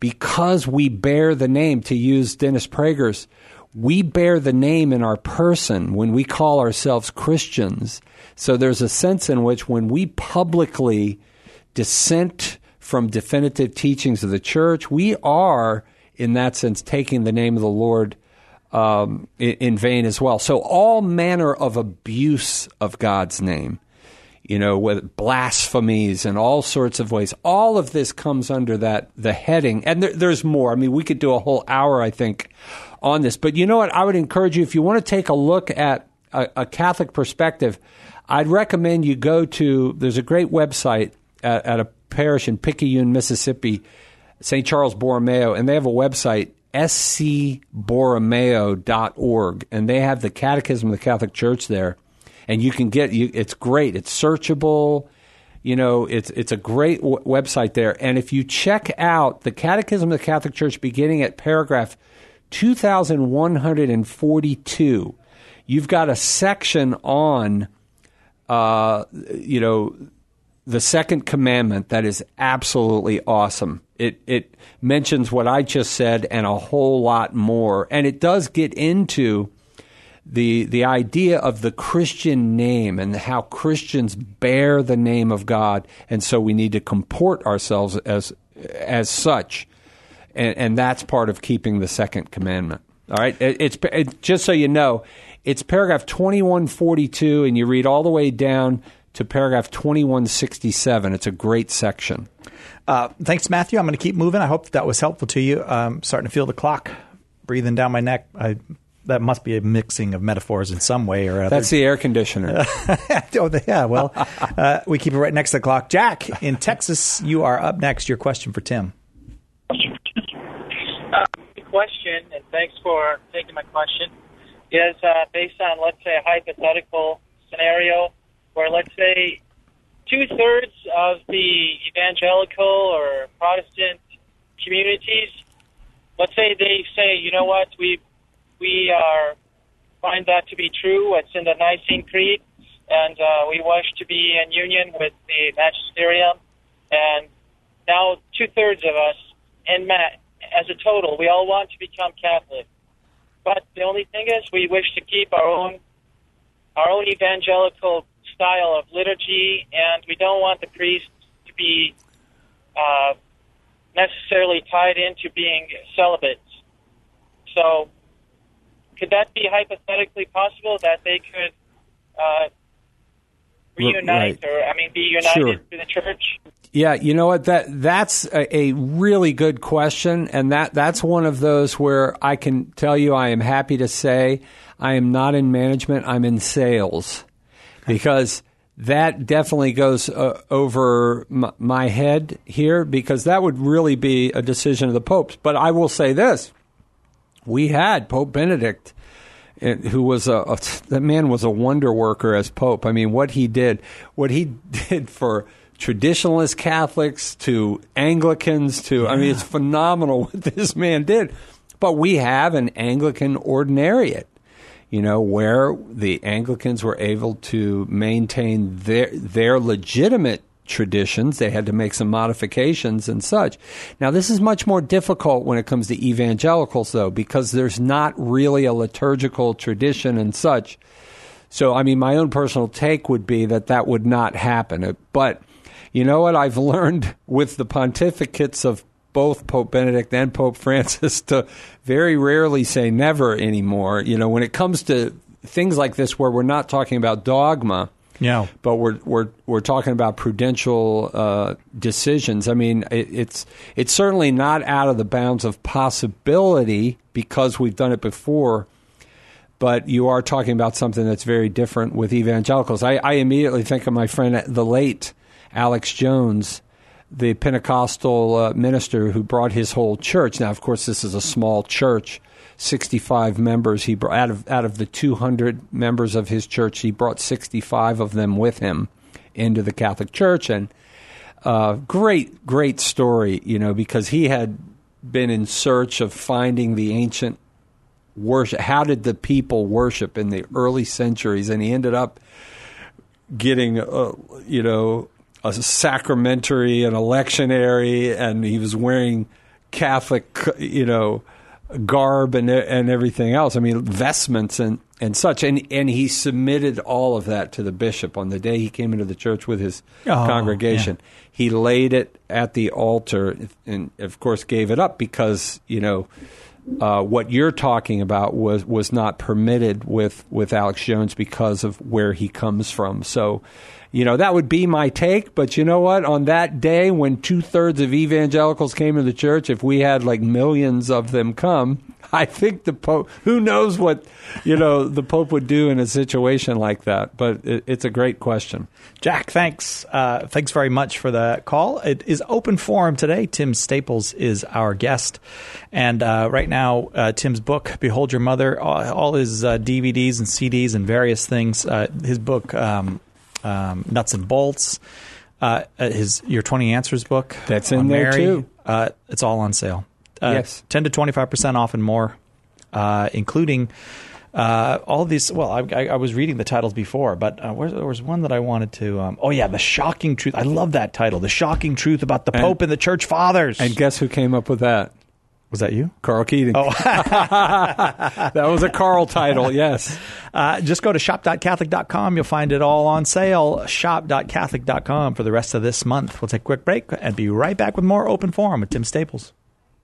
Speaker 3: because we bear the name, to use Dennis Prager's, we bear the name in our person when we call ourselves Christians. So there's a sense in which when we publicly dissent from definitive teachings of the church, we are, in that sense, taking the name of the Lord um, in, in vain as well. So all manner of abuse of God's name, you know, with blasphemies and all sorts of ways, all of this comes under that the heading. And there, there's more. I mean, we could do a whole hour, I think, on this. But you know what? I would encourage you, if you want to take a look at a, a Catholic perspective, I'd recommend you go to, there's a great website at, at a parish in Picayune, Mississippi, Saint Charles Borromeo, and they have a website, s c borromeo dot org, and they have the Catechism of the Catholic Church there, and you can get, you, it's great, it's searchable, you know, it's it's a great w- website there, and if you check out the Catechism of the Catholic Church beginning at paragraph two thousand one hundred forty-two, you've got a section on, uh, you know, the second commandment that is absolutely awesome. It it mentions what I just said and a whole lot more. And it does get into the the idea of the Christian name and how Christians bear the name of God. And so we need to comport ourselves as as such. And, and that's part of keeping the second commandment. All right? It, it's it, just so you know, it's paragraph twenty-one forty-two, and you read all the way down to paragraph twenty-one sixty-seven. It's a great section.
Speaker 2: Uh, thanks, Matthew. I'm going to keep moving. I hope that, that was helpful to you. Um, starting to feel the clock breathing down my neck. I, that must be a mixing of metaphors in some way or other.
Speaker 3: That's the air conditioner.
Speaker 2: oh, yeah, well, uh, we keep it right next to the clock. Jack, in Texas, you are up next. Your question for Tim.
Speaker 16: Uh, question, and thanks for taking my question, is uh, based on, let's say, a hypothetical scenario where, let's say, two-thirds of the evangelical or Protestant communities, let's say they say, you know what, we we are find that to be true, it's in the Nicene Creed, and uh, we wish to be in union with the magisterium, and now two-thirds of us, in ma- as a total, we all want to become Catholic. But the only thing is we wish to keep our own our own evangelical style of liturgy, and we don't want the priests to be uh, necessarily tied into being celibates. So could that be hypothetically possible that they could uh, reunite
Speaker 3: right.
Speaker 16: or, I mean, be united
Speaker 3: Sure.
Speaker 16: to the church?
Speaker 3: Yeah, you know what? That that's a, a really good question, and that, that's one of those where I can tell you I am happy to say I am not in management, I'm in sales, because that definitely goes uh, over m- my head here, because that would really be a decision of the popes. But I will say this. We had Pope Benedict, who was a, a that man was a wonder worker as Pope. I mean, what he did, what he did for traditionalist Catholics to Anglicans to, yeah. I mean, it's phenomenal what this man did. But we have an Anglican ordinariate, you know, where the Anglicans were able to maintain their their legitimate traditions. They had to make some modifications and such. Now, this is much more difficult when it comes to evangelicals, though, because there's not really a liturgical tradition and such. So, I mean, my own personal take would be that that would not happen. But you know what? I've learned with the pontificates of both Pope Benedict and Pope Francis to very rarely say never anymore. You know, when it comes to things like this where we're not talking about dogma,
Speaker 2: yeah,
Speaker 3: but we're we're we're talking about prudential uh, decisions. I mean, it, it's it's certainly not out of the bounds of possibility because we've done it before. But you are talking about something that's very different with evangelicals. I, I immediately think of my friend, the late Alex Jones, the Pentecostal uh, minister who brought his whole church. Now, of course, this is a small church. sixty-five members. He brought out of out of the two hundred members of his church, he brought sixty-five of them with him into the Catholic Church, and uh, great, great story, you know, because he had been in search of finding the ancient worship. How did the people worship in the early centuries? And he ended up getting, uh, you know, a sacramentary, an electionary, and he was wearing Catholic, you know, garb and and everything else. I mean, vestments and, and such. And and he submitted all of that to the bishop on the day he came into the church with his oh, congregation. Yeah. He laid it at the altar and, of course, gave it up because, you know, uh, what you're talking about was, was not permitted with, with Alex Jones because of where he comes from. So, you know, that would be my take. But you know what? On that day when two-thirds of evangelicals came to the church, if we had like millions of them come, I think the Pope, who knows what, you know, the Pope would do in a situation like that. But it, it's a great question.
Speaker 2: Jack, thanks. Uh, thanks very much for the call. It is open forum today. Tim Staples is our guest. And uh, right now, uh, Tim's book, Behold Your Mother, all, all his uh, D V Ds and C Ds and various things, uh, his book, um, um, Nuts and Bolts, uh, his Your twenty Answers book.
Speaker 3: That's in there,
Speaker 2: Mary,
Speaker 3: too.
Speaker 2: Uh, it's all on sale. Uh,
Speaker 3: yes.
Speaker 2: ten to twenty-five percent off and more, uh, including uh, all of these. Well, I, I, I was reading the titles before, but uh, where, there was one that I wanted to. Um, oh, yeah, The Shocking Truth. I love that title. The Shocking Truth About the Pope and, and the Church Fathers.
Speaker 3: And guess who came up with that?
Speaker 2: Was that you?
Speaker 3: Carl Keating.
Speaker 2: Oh.
Speaker 3: That was a Carl title, yes.
Speaker 2: Uh, just go to shop dot catholic dot com. You'll find it all on sale. shop dot catholic dot com for the rest of this month. We'll take a quick break and be right back with more Open Forum with Tim Staples.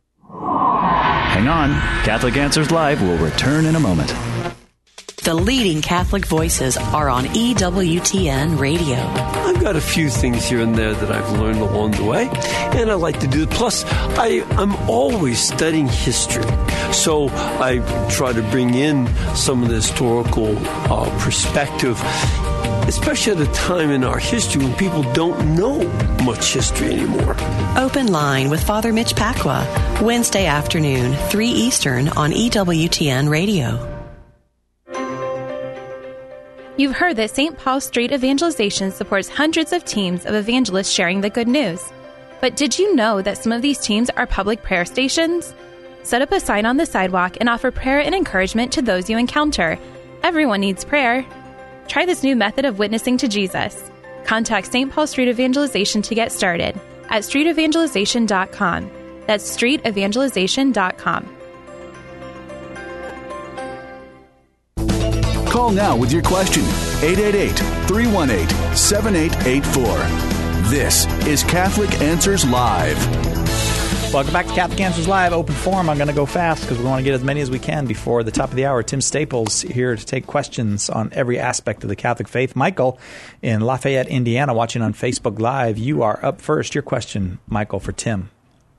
Speaker 11: Hang on. Catholic Answers Live will return in a moment.
Speaker 17: The leading Catholic voices are on E W T N Radio.
Speaker 18: I've got a few things here and there that I've learned along the way, and I like to do it. Plus, I, I'm always studying history, so I try to bring in some of the historical uh, perspective, especially at a time in our history when people don't know much history anymore.
Speaker 17: Open Line with Father Mitch Pacwa, Wednesday afternoon, three Eastern on E W T N Radio.
Speaker 19: You've heard that Saint Paul Street Evangelization supports hundreds of teams of evangelists sharing the good news. But did you know that some of these teams are public prayer stations? Set up a sign on the sidewalk and offer prayer and encouragement to those you encounter. Everyone needs prayer. Try this new method of witnessing to Jesus. Contact Saint Paul Street Evangelization to get started at street evangelization dot com. That's street evangelization dot com.
Speaker 1: Call now with your question. eight eight eight, three one eight, seven eight eight four. This is Catholic Answers Live.
Speaker 2: Welcome back to Catholic Answers Live, Open Forum. I'm going to go fast because we want to get as many as we can before the top of the hour. Tim Staples here to take questions on every aspect of the Catholic faith. Michael in Lafayette, Indiana, watching on Facebook Live. You are up first. Your question, Michael, for Tim.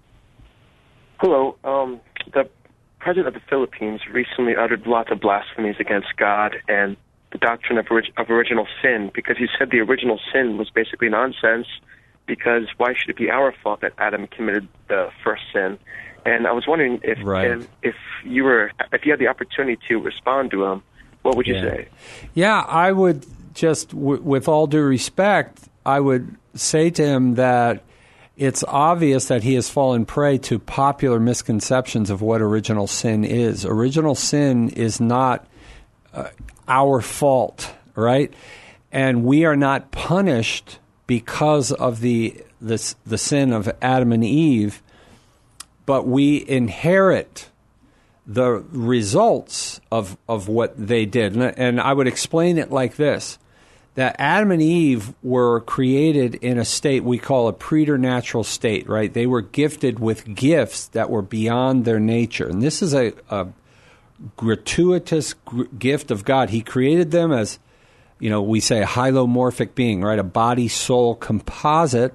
Speaker 20: Hello. Um, the President of the Philippines recently uttered lots of blasphemies against God and the doctrine of, orig- of original sin, because he said the original sin was basically nonsense, because why should it be our fault that Adam committed the first sin? And I was wondering if
Speaker 3: right.
Speaker 20: if, if you were if you had the opportunity to respond to him, what would you
Speaker 3: yeah.
Speaker 20: say?
Speaker 3: Yeah, I would just, w- with all due respect, I would say to him that it's obvious that he has fallen prey to popular misconceptions of what original sin is. Original sin is not uh, our fault, right? And we are not punished because of the, the the sin of Adam and Eve, but we inherit the results of, of what they did. And, and I would explain it like this, that Adam and Eve were created in a state we call a preternatural state, right? They were gifted with gifts that were beyond their nature. And this is a, a gratuitous g- gift of God. He created them as, you know, we say a hylomorphic being, right? A body-soul composite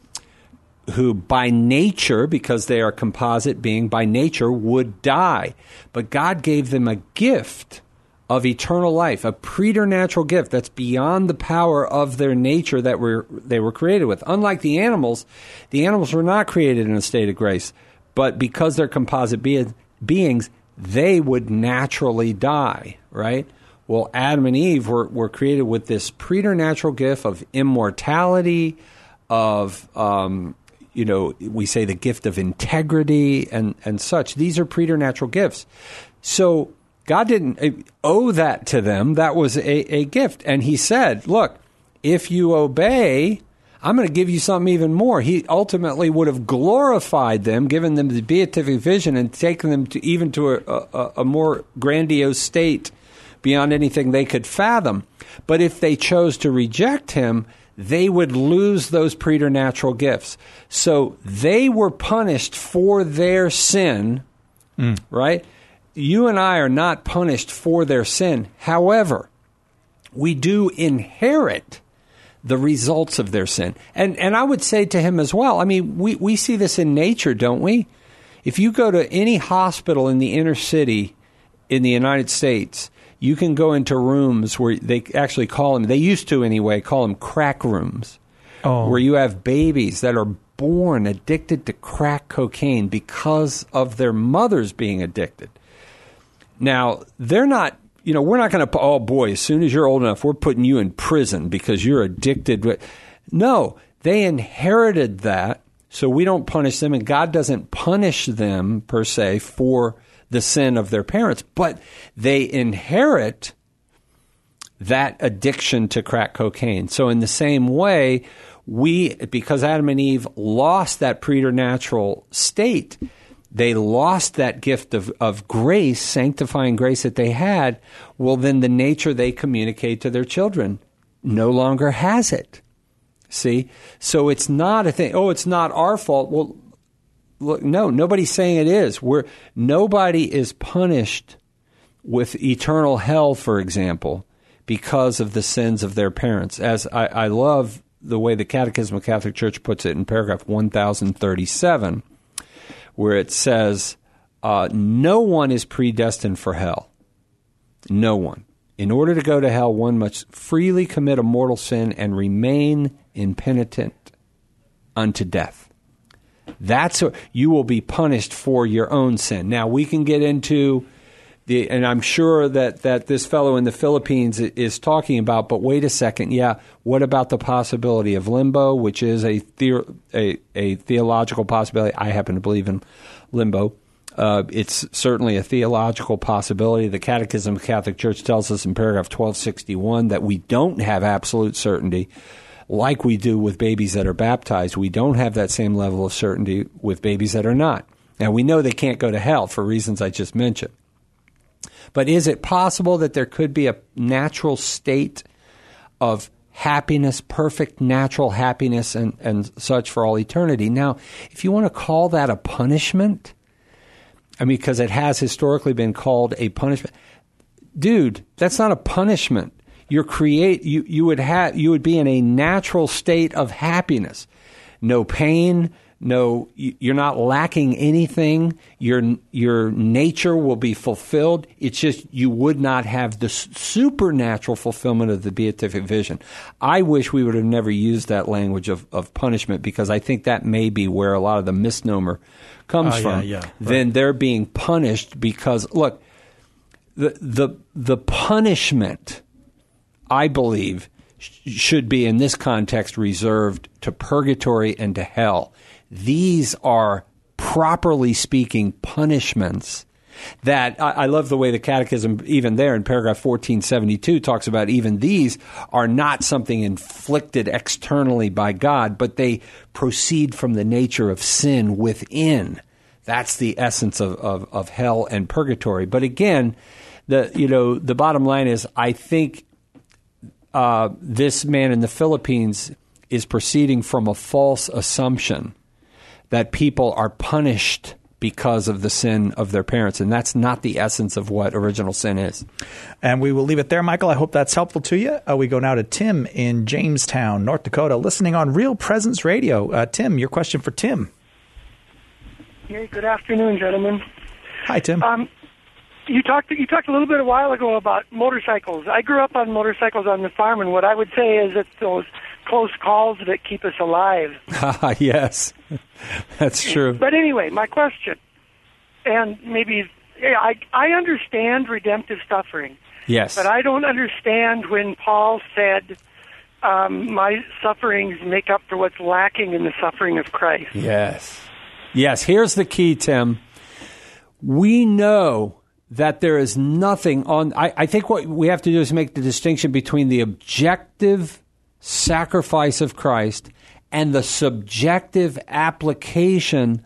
Speaker 3: who by nature, because they are a composite being, by nature would die. But God gave them a gift of eternal life, a preternatural gift that's beyond the power of their nature that were they were created with. Unlike the animals, the animals were not created in a state of grace, but because they're composite be- beings, they would naturally die, right? Well, Adam and Eve were, were created with this preternatural gift of immortality, of, um, you know, we say the gift of integrity and, and such. These are preternatural gifts. So God didn't owe that to them. That was a, a gift. And he said, look, if you obey, I'm going to give you something even more. He ultimately would have glorified them, given them the beatific vision, and taken them to even to a, a, a more grandiose state beyond anything they could fathom. But if they chose to reject him, they would lose those preternatural gifts. So they were punished for their sin, mm. right? You and I are not punished for their sin. However, we do inherit the results of their sin. And and I would say to him as well, I mean, we, we see this in nature, don't we? If you go to any hospital in the inner city in the United States, you can go into rooms where they actually call them, they used to anyway, call them crack rooms, oh. where you have babies that are born addicted to crack cocaine because of their mothers being addicted. Now, they're not, you know, we're not going to, oh boy, as soon as you're old enough, we're putting you in prison because you're addicted. No, they inherited that, so we don't punish them, and God doesn't punish them, per se, for the sin of their parents, but they inherit that addiction to crack cocaine. So in the same way, we, because Adam and Eve lost that preternatural state, they lost that gift of, of grace, sanctifying grace that they had, well, then the nature they communicate to their children no longer has it. See? So it's not a thing, oh, it's not our fault. Well, look, no, nobody's saying it is. We're, nobody is punished with eternal hell, for example, because of the sins of their parents. As I, I love the way the Catechism of the Catholic Church puts it in paragraph one thousand thirty-seven, where it says, uh, no one is predestined for hell. No one. In order to go to hell, one must freely commit a mortal sin and remain impenitent unto death. That's a, you will be punished for your own sin. Now, we can get into the, and I'm sure that, that this fellow in the Philippines is talking about, but wait a second, yeah, what about the possibility of limbo, which is a, the, a, a theological possibility? I happen to believe in limbo. Uh, it's certainly a theological possibility. The Catechism of the Catholic Church tells us in paragraph twelve sixty-one that we don't have absolute certainty like we do with babies that are baptized. We don't have that same level of certainty with babies that are not. Now, we know they can't go to hell for reasons I just mentioned. But is it possible that there could be a natural state of happiness, perfect natural happiness and, and such for all eternity? Now, if you want to call that a punishment, I mean, because it has historically been called a punishment. Dude, that's not a punishment. You're create you, you would have you would be in a natural state of happiness. No pain, no you're not lacking anything. Your your nature will be fulfilled. It's just you would not have the supernatural fulfillment of the beatific vision. I wish we would have never used that language of, of punishment, because I think that may be where a lot of the misnomer comes
Speaker 2: uh,
Speaker 3: from.
Speaker 2: Yeah, yeah, right.
Speaker 3: Then they're being punished because, look, the the the punishment, I believe, sh- should be in this context reserved to purgatory and to hell. These are, properly speaking, punishments that I, I love the way the Catechism, even there in paragraph fourteen seventy-two, talks about even these are not something inflicted externally by God, but they proceed from the nature of sin within. That's the essence of, of, of hell and purgatory. But again, the you know the bottom line is, I think Uh, this man in the Philippines is proceeding from a false assumption that people are punished because of the sin of their parents, and that's not the essence of what original sin is.
Speaker 2: And we will leave it there, Michael. I hope that's helpful to you. Uh, we go now to Tim in Jamestown, North Dakota, listening on Real Presence Radio. Uh, Tim, your question for Tim.
Speaker 21: Hey, good afternoon, gentlemen.
Speaker 2: Hi, Tim.
Speaker 21: Um, You talked you talked a little bit a while ago about motorcycles. I grew up on motorcycles on the farm, and what I would say is it's those close calls that keep us alive.
Speaker 3: Yes, that's true.
Speaker 21: But anyway, my question, and maybe yeah, I I understand redemptive suffering.
Speaker 3: Yes.
Speaker 21: But I don't understand when Paul said, um, my sufferings make up for what's lacking in the suffering of Christ.
Speaker 3: Yes. Yes, here's the key, Tim. We know that there is nothing on... I, I think what we have to do is make the distinction between the objective sacrifice of Christ and the subjective application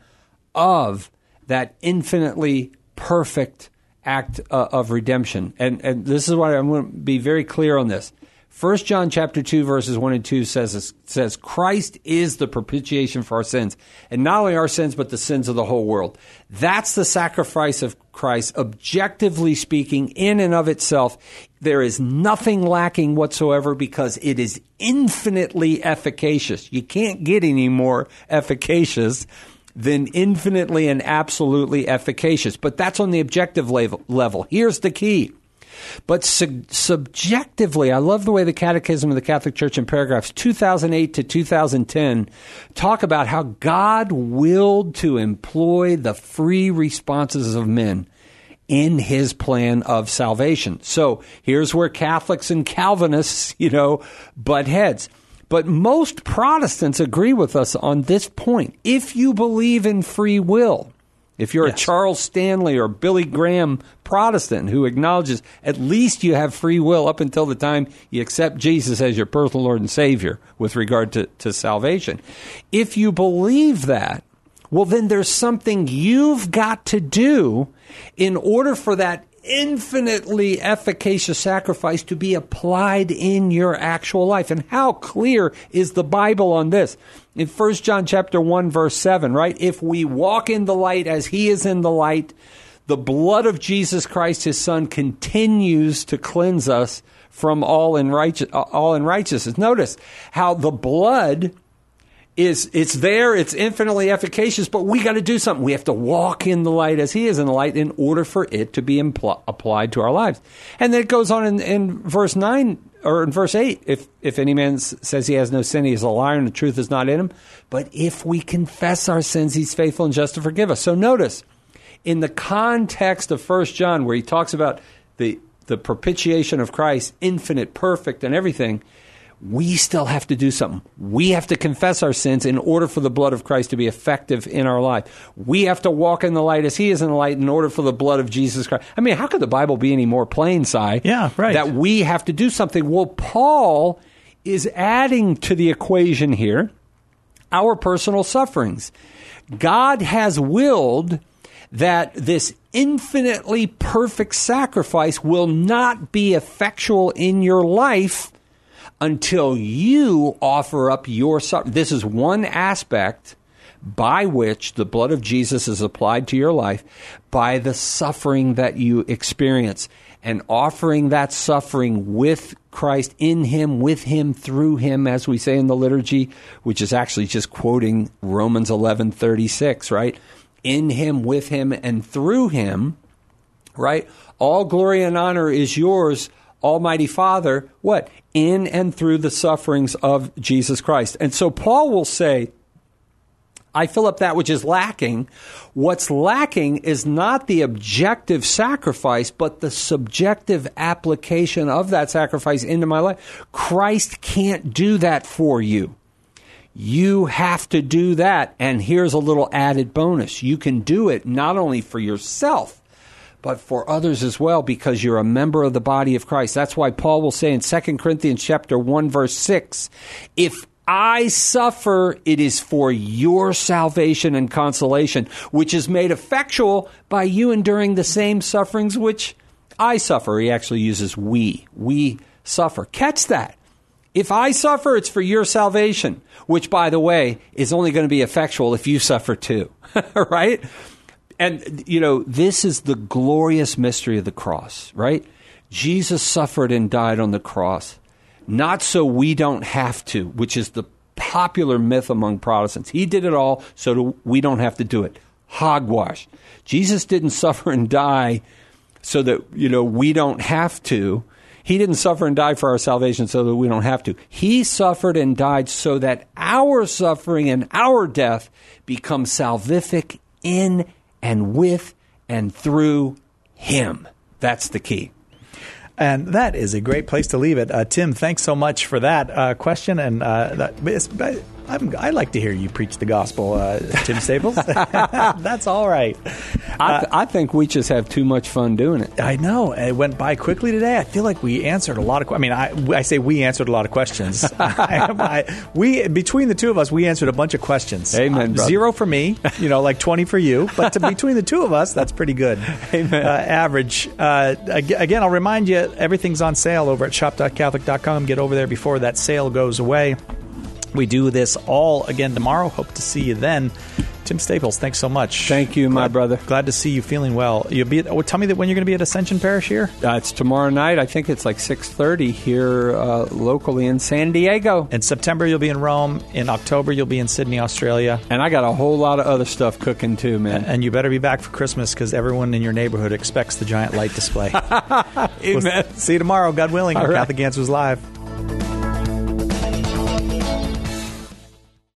Speaker 3: of that infinitely perfect act uh, of redemption. And and this is why I'm going to be very clear on this. First John chapter two, verses one and two says, says, Christ is the propitiation for our sins. And not only our sins, but the sins of the whole world. That's the sacrifice of Christ. Objectively speaking, in and of itself, there is nothing lacking whatsoever because it is infinitely efficacious. You can't get any more efficacious than infinitely and absolutely efficacious. But that's on the objective level. Here's the key. But su- subjectively, I love the way the Catechism of the Catholic Church in paragraphs two thousand eight to two thousand ten talk about how God willed to employ the free responses of men in his plan of salvation. So here's where Catholics and Calvinists, you know, butt heads. But most Protestants agree with us on this point. If you believe in free will, if you're yes. a Charles Stanley or Billy Graham Protestant who acknowledges at least you have free will up until the time you accept Jesus as your personal Lord and Savior with regard to, to salvation. If you believe that, well, then there's something you've got to do in order for that infinitely efficacious sacrifice to be applied in your actual life. And how clear is the Bible on this? In First John chapter one, verse seven, right? If we walk in the light as he is in the light, the blood of Jesus Christ, his son, continues to cleanse us from all unrighteous, all unrighteousness. Notice how the blood is, it's there, it's infinitely efficacious, but we got to do something. We have to walk in the light as he is in the light in order for it to be impl- applied to our lives. And then it goes on in, in verse nine, or in verse eight, if, if any man s- says he has no sin, he is a liar and the truth is not in him. But if we confess our sins, he's faithful and just to forgive us. So notice, in the context of First John, where he talks about the, the propitiation of Christ, infinite, perfect, and everything, we still have to do something. We have to confess our sins in order for the blood of Christ to be effective in our life. We have to walk in the light as he is in the light in order for the blood of Jesus Christ. I mean, how could the Bible be any more plain, Si?
Speaker 2: Yeah, right.
Speaker 3: That we have to do something. Well, Paul is adding to the equation here our personal sufferings. God has willed that this infinitely perfect sacrifice will not be effectual in your life until you offer up your suffering. This is one aspect by which the blood of Jesus is applied to your life, by the suffering that you experience, and offering that suffering with Christ, in him, with him, through him, as we say in the liturgy, which is actually just quoting Romans eleven thirty-six, right? In him, with him, and through him, right? All glory and honor is yours, Almighty Father, what? In and through the sufferings of Jesus Christ. And so Paul will say, I fill up that which is lacking. What's lacking is not the objective sacrifice, but the subjective application of that sacrifice into my life. Christ can't do that for you. You have to do that. And here's a little added bonus. You can do it not only for yourself, but for others as well, because you're a member of the body of Christ. That's why Paul will say in Second Corinthians chapter one, verse six, if I suffer, it is for your salvation and consolation, which is made effectual by you enduring the same sufferings which I suffer. He actually uses we. We suffer. Catch that. If I suffer, it's for your salvation, which, by the way, is only going to be effectual if you suffer too, right? And, you know, this is the glorious mystery of the cross, right? Jesus suffered and died on the cross, not so we don't have to, which is the popular myth among Protestants. He did it all so we don't have to do it. Hogwash. Jesus didn't suffer and die so that, you know, we don't have to. He didn't suffer and die for our salvation so that we don't have to. He suffered and died so that our suffering and our death becomes salvific in and with and through him. That's the key.
Speaker 2: And that is a great place to leave it. Uh, Tim, thanks so much for that uh, question. And uh, that, I'm, I like to hear you preach the gospel, uh, Tim Staples. That's all right.
Speaker 3: I, th- I think we just have too much fun doing it.
Speaker 2: I know. It went by quickly today. I feel like we answered a lot of. I mean, I, I say we answered a lot of questions. I, I, we between the two of us, we answered a bunch of questions.
Speaker 3: Amen.
Speaker 2: Uh, zero for me, you know, like twenty for you. But to, between the two of us, that's pretty good.
Speaker 3: Amen.
Speaker 2: Uh, average. Uh, again, I'll remind you, everything's on sale over at shop dot catholic dot com. Get over there before that sale goes away. We do this all again tomorrow. Hope to see you then. Tim Staples, thanks so much.
Speaker 3: Thank you,
Speaker 2: glad,
Speaker 3: my brother.
Speaker 2: Glad to see you feeling well. You'll be. At, oh, tell me that when you're going to be at Ascension Parish here.
Speaker 3: Uh, it's tomorrow night. I think it's like six thirty here uh, locally in San Diego.
Speaker 2: In September, you'll be in Rome. In October, you'll be in Sydney, Australia.
Speaker 3: And I got a whole lot of other stuff cooking too, man.
Speaker 2: And you better be back for Christmas because everyone in your neighborhood expects the giant light display.
Speaker 3: Amen.
Speaker 2: We'll see you tomorrow, God willing.
Speaker 3: All right.
Speaker 2: Catholic Answers Live.